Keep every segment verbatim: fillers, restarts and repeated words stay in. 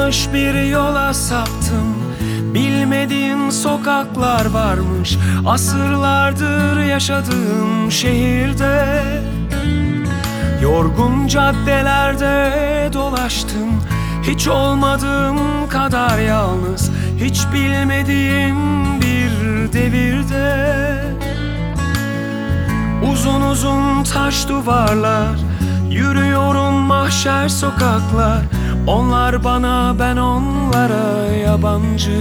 yanlış bir yola saptım. Bilmediğim sokaklar varmış asırlardır yaşadığım şehirde. Yorgun caddelerde dolaştım, hiç olmadığım kadar yalnız, hiç bilmediğim bir devirde. Uzun uzun taş duvarlar, yürüyorum mahşer sokaklar. Onlar bana, ben onlara yabancı.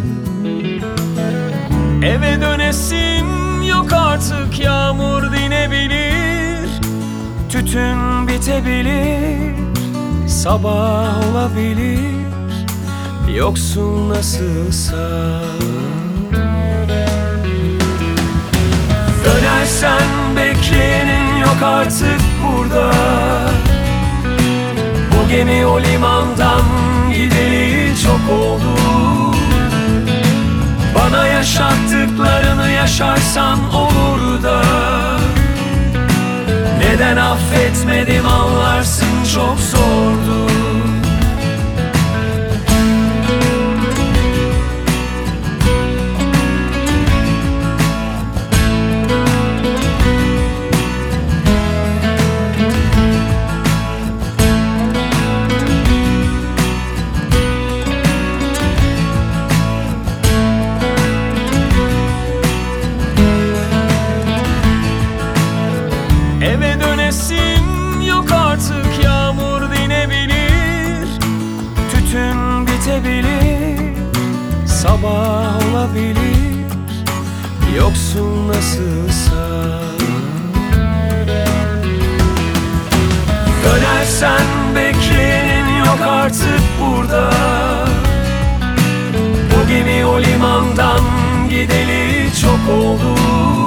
Eve dönesim yok artık, yağmur dinebilir, tütün bitebilir, sabah olabilir, yoksun nasılsa. Dönersen bekleyenin yok artık burada. Bu gemi o limandan gideli çok oldu. Bana yaşattıklarını yaşarsan olur da. Neden affetmedim anlarsın, çok zordu. Eve dönesim yok artık, yağmur dinebilir, tütün bitebilir, sabah olabilir, yoksun nasılsa. Dönersen bekleyenin yok artık burada. Bu gemi o limandan gideli çok oldu.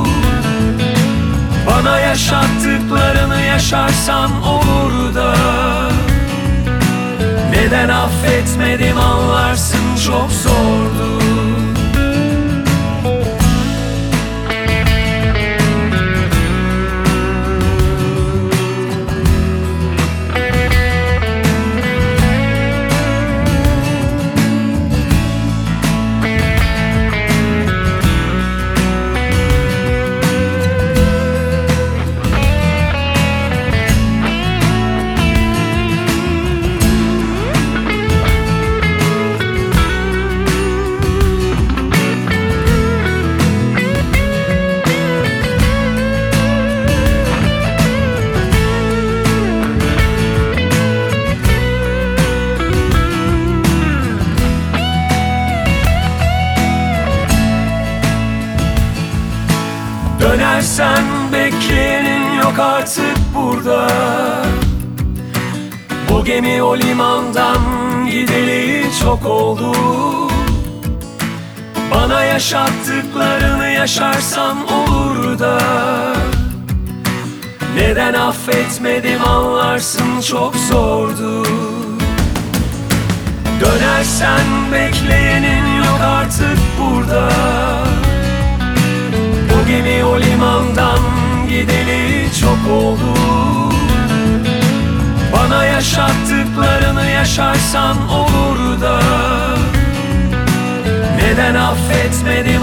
Bana yaşattıklarını yaşarsan olur da. Neden affetmedim anlarsın, çok zordu. Dönersen bekleyenin yok artık burada. Bu gemi o limandan gideli çok oldu. Bana yaşattıklarını yaşarsan olur da. Neden affetmedim anlarsın, çok zordu. Dönersen bekleyenin yok artık burada. Bu gemi o limandan gideli çok oldu. Bana yaşattıklarını yaşarsan olur da. Neden affetmedim